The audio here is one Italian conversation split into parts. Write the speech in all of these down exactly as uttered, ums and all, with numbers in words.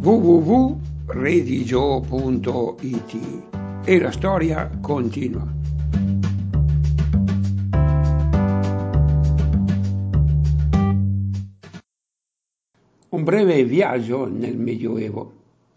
w w w punto redigio punto i t e la storia continua. Un breve viaggio nel Medioevo.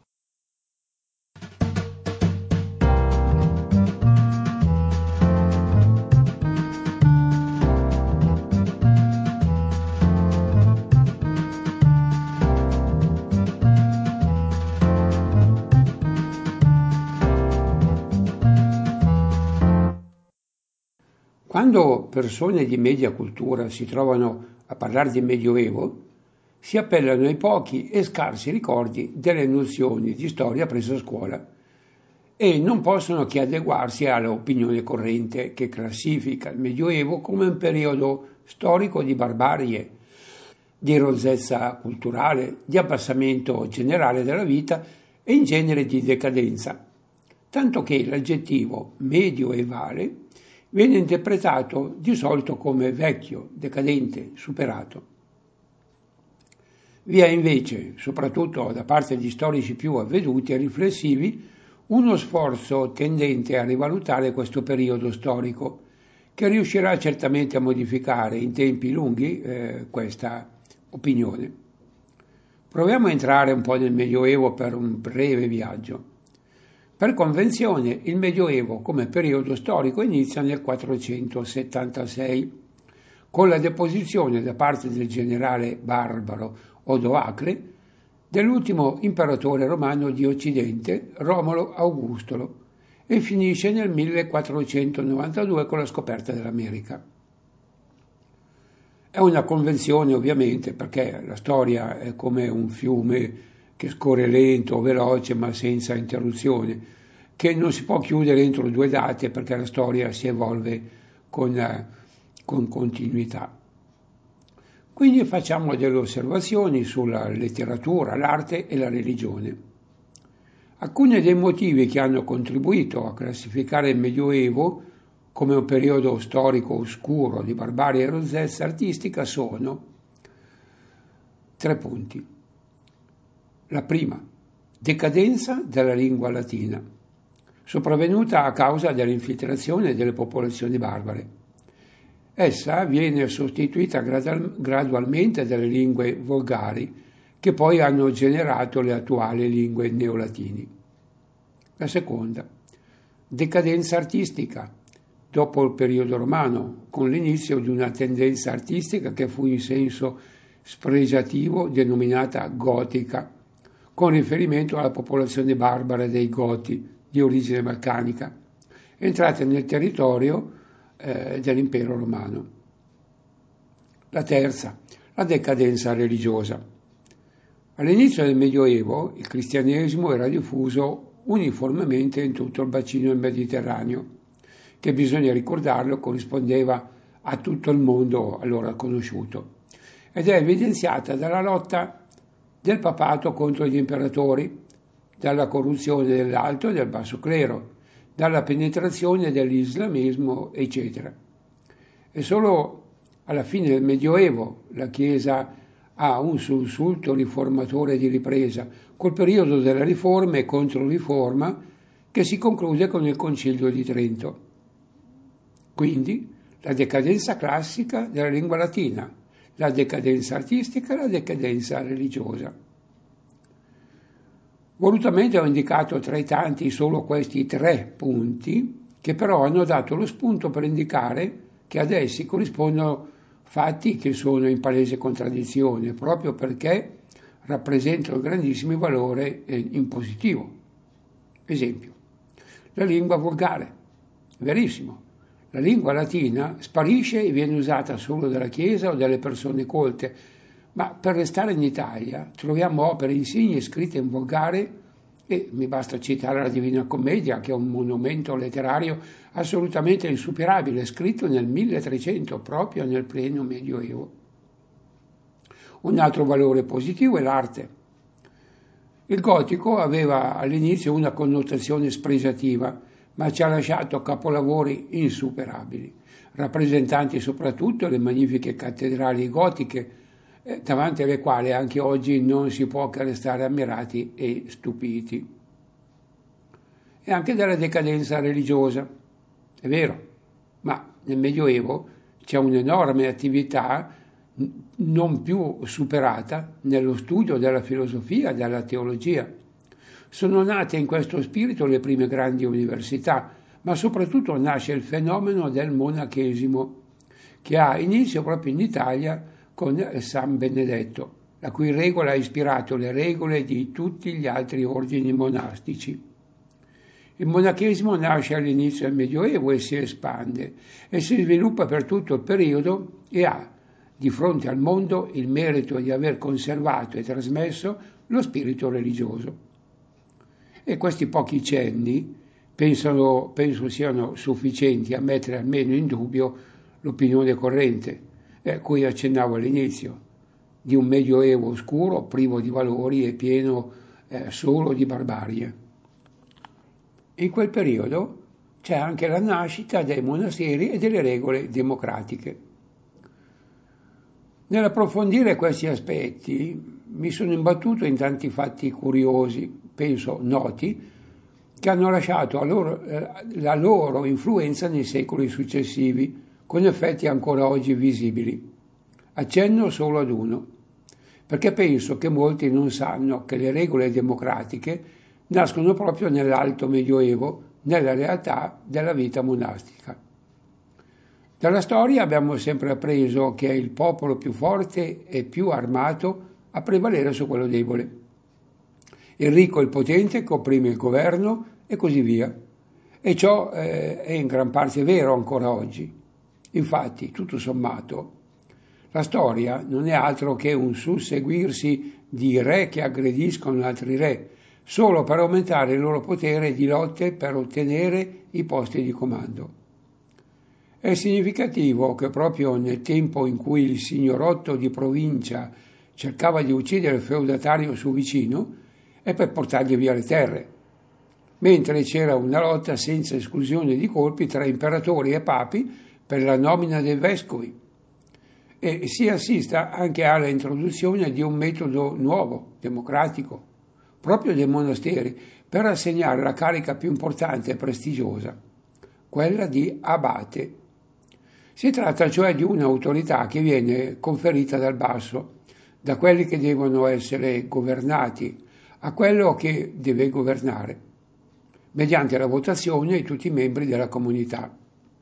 Quando persone di media cultura si trovano a parlare di Medioevo, si appellano ai pochi e scarsi ricordi delle nozioni di storia prese a scuola e non possono che adeguarsi all'opinione corrente che classifica il Medioevo come un periodo storico di barbarie, di rozzezza culturale, di abbassamento generale della vita e in genere di decadenza, tanto che l'aggettivo medioevale viene interpretato di solito come vecchio, decadente, superato. Vi è invece, soprattutto da parte di storici più avveduti e riflessivi, uno sforzo tendente a rivalutare questo periodo storico, che riuscirà certamente a modificare in tempi lunghi eh, questa opinione. Proviamo a entrare un po' nel Medioevo per un breve viaggio. Per convenzione, il Medioevo come periodo storico inizia nel quattrocentosettantasei, con la deposizione da parte del generale barbaro Odoacre dell'ultimo imperatore romano di Occidente, Romolo Augustolo, e finisce nel millequattrocentonovantadue con la scoperta dell'America. È una convenzione ovviamente perché la storia è come un fiume che scorre lento, veloce, ma senza interruzione, che non si può chiudere entro due date perché la storia si evolve con, con continuità. Quindi facciamo delle osservazioni sulla letteratura, l'arte e la religione. Alcuni dei motivi che hanno contribuito a classificare il Medioevo come un periodo storico oscuro di barbarie e rozzezza artistica sono tre punti. La prima, decadenza della lingua latina, sopravvenuta a causa dell'infiltrazione delle popolazioni barbare. Essa viene sostituita gradualmente dalle lingue volgari, che poi hanno generato le attuali lingue neolatini. La seconda, decadenza artistica, dopo il periodo romano, con l'inizio di una tendenza artistica che fu in senso spregiativo denominata gotica, con riferimento alla popolazione barbara dei Goti di origine balcanica, entrate nel territorio eh, dell'impero romano. La terza, la decadenza religiosa. All'inizio del Medioevo il cristianesimo era diffuso uniformemente in tutto il bacino del Mediterraneo, che bisogna ricordarlo corrispondeva a tutto il mondo allora conosciuto, ed è evidenziata dalla lotta del papato contro gli imperatori, dalla corruzione dell'alto e del basso clero, dalla penetrazione dell'islamismo, eccetera. E solo alla fine del Medioevo la Chiesa ha un sussulto riformatore di ripresa, col periodo della riforma e controriforma che si conclude con il Concilio di Trento. Quindi la decadenza classica della lingua latina, la decadenza artistica e la decadenza religiosa. Volutamente ho indicato tra i tanti solo questi tre punti, che però hanno dato lo spunto per indicare che ad essi corrispondono fatti che sono in palese contraddizione, proprio perché rappresentano grandissimi valori in positivo. Esempio, la lingua volgare. Verissimo. La lingua latina sparisce e viene usata solo dalla Chiesa o dalle persone colte, ma per restare in Italia troviamo opere insigne scritte in volgare e mi basta citare la Divina Commedia, che è un monumento letterario assolutamente insuperabile, scritto nel milletrecento, proprio nel pieno Medioevo. Un altro valore positivo è l'arte. Il gotico aveva all'inizio una connotazione spregiativa, ma ci ha lasciato capolavori insuperabili, rappresentanti soprattutto le magnifiche cattedrali gotiche eh, davanti alle quali anche oggi non si può che restare ammirati e stupiti. E anche della decadenza religiosa, è vero, ma nel Medioevo c'è un'enorme attività non più superata nello studio della filosofia e della teologia. Sono nate in questo spirito le prime grandi università, ma soprattutto nasce il fenomeno del monachesimo, che ha inizio proprio in Italia con San Benedetto, la cui regola ha ispirato le regole di tutti gli altri ordini monastici. Il monachesimo nasce all'inizio del Medioevo e si espande e si sviluppa per tutto il periodo e ha, di fronte al mondo, il merito di aver conservato e trasmesso lo spirito religioso. E questi pochi cenni pensano, penso siano sufficienti a mettere almeno in dubbio l'opinione corrente, a cui accennavo all'inizio, di un Medioevo oscuro, privo di valori e pieno eh, solo di barbarie. In quel periodo c'è anche la nascita dei monasteri e delle regole democratiche. Nell'approfondire questi aspetti mi sono imbattuto in tanti fatti curiosi, penso noti, che hanno lasciato la loro, la loro influenza nei secoli successivi, con effetti ancora oggi visibili. Accenno solo ad uno, perché penso che molti non sanno che le regole democratiche nascono proprio nell'Alto Medioevo, nella realtà della vita monastica. Dalla storia abbiamo sempre appreso che è il popolo più forte e più armato a prevalere su quello debole. Il ricco e il potente che opprime il governo e così via. E ciò eh, è in gran parte vero ancora oggi. Infatti, tutto sommato, la storia non è altro che un susseguirsi di re che aggrediscono altri re, solo per aumentare il loro potere di lotte per ottenere i posti di comando. È significativo che proprio nel tempo in cui il signorotto di provincia cercava di uccidere il feudatario suo vicino è per portargli via le terre, mentre c'era una lotta senza esclusione di colpi tra imperatori e papi per la nomina dei vescovi. E si assista anche alla introduzione di un metodo nuovo, democratico, proprio dei monasteri, per assegnare la carica più importante e prestigiosa, quella di abate. Si tratta cioè di un'autorità che viene conferita dal basso, da quelli che devono essere governati, a quello che deve governare, mediante la votazione di tutti i membri della comunità.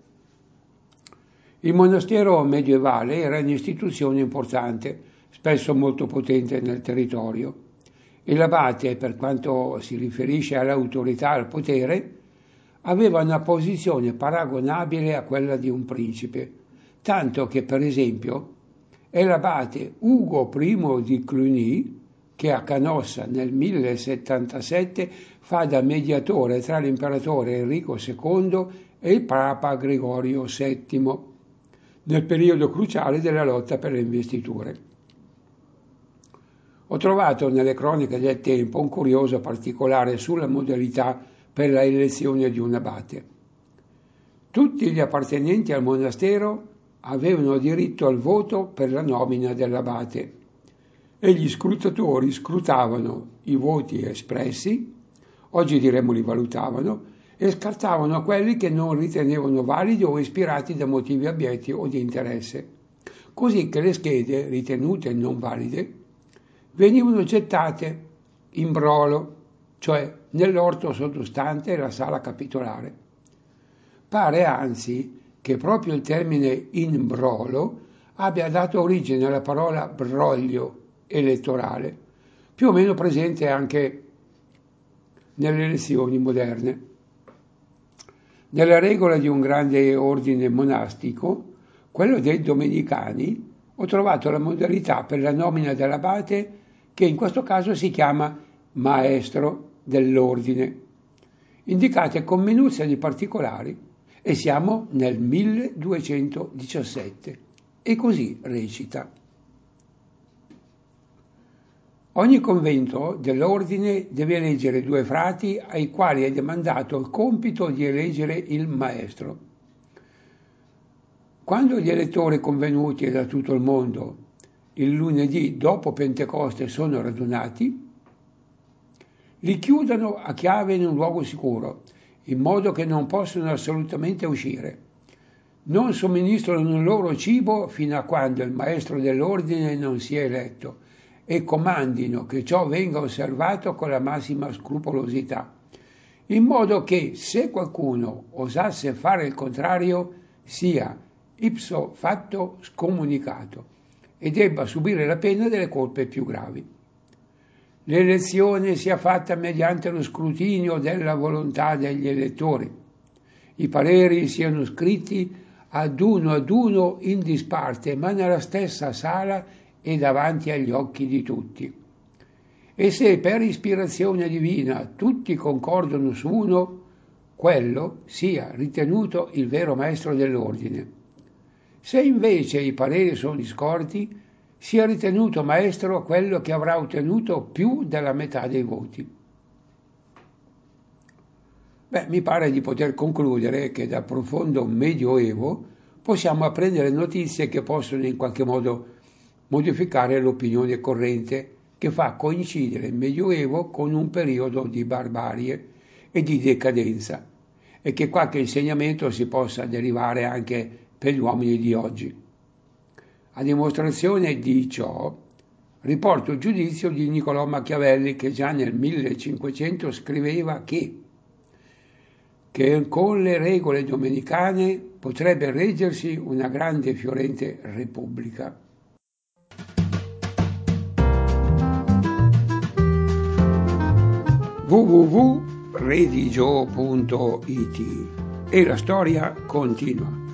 Il monastero medievale era un'istituzione importante, spesso molto potente nel territorio, e l'abate, per quanto si riferisce all'autorità e al potere, aveva una posizione paragonabile a quella di un principe, tanto che, per esempio, è l'abate Ugo I di Cluny che a Canossa nel millesettantasette fa da mediatore tra l'imperatore Enrico secondo e il papa Gregorio settimo, nel periodo cruciale della lotta per le investiture. Ho trovato nelle cronache del tempo un curioso particolare sulla modalità per la elezione di un abate. Tutti gli appartenenti al monastero avevano diritto al voto per la nomina dell'abate e gli scrutatori scrutavano i voti espressi, oggi diremmo li valutavano, e scartavano quelli che non ritenevano validi o ispirati da motivi abietti o di interesse, così che le schede ritenute non valide venivano gettate in brolo, cioè nell'orto sottostante la sala capitolare. Pare anzi che proprio il termine imbrolo abbia dato origine alla parola broglio elettorale, più o meno presente anche nelle elezioni moderne. Nella regola di un grande ordine monastico, quello dei domenicani, ho trovato la modalità per la nomina dell'abate che in questo caso si chiama maestro dell'ordine, indicate con minuzia di particolari, e siamo nel milleduecentodiciassette, e così recita. Ogni convento dell'ordine deve eleggere due frati ai quali è demandato il compito di eleggere il maestro. Quando gli elettori convenuti da tutto il mondo il lunedì dopo Pentecoste sono radunati, li chiudono a chiave in un luogo sicuro, in modo che non possono assolutamente uscire. Non somministrano loro cibo fino a quando il maestro dell'ordine non sia eletto e comandino che ciò venga osservato con la massima scrupolosità, in modo che se qualcuno osasse fare il contrario sia ipso facto scomunicato e debba subire la pena delle colpe più gravi. L'elezione sia fatta mediante lo scrutinio della volontà degli elettori. I pareri siano scritti ad uno ad uno in disparte, ma nella stessa sala e davanti agli occhi di tutti. E se per ispirazione divina tutti concordano su uno, quello sia ritenuto il vero maestro dell'ordine. Se invece i pareri sono discordi, sia ritenuto maestro quello che avrà ottenuto più della metà dei voti. Beh, mi pare di poter concludere che dal profondo Medioevo possiamo apprendere notizie che possono in qualche modo modificare l'opinione corrente che fa coincidere il Medioevo con un periodo di barbarie e di decadenza e che qualche insegnamento si possa derivare anche per gli uomini di oggi. A dimostrazione di ciò riporto il giudizio di Niccolò Machiavelli, che già nel millecinquecento scriveva che, che con le regole domenicane potrebbe reggersi una grande e fiorente repubblica. w w w punto redigio punto i t e la storia continua.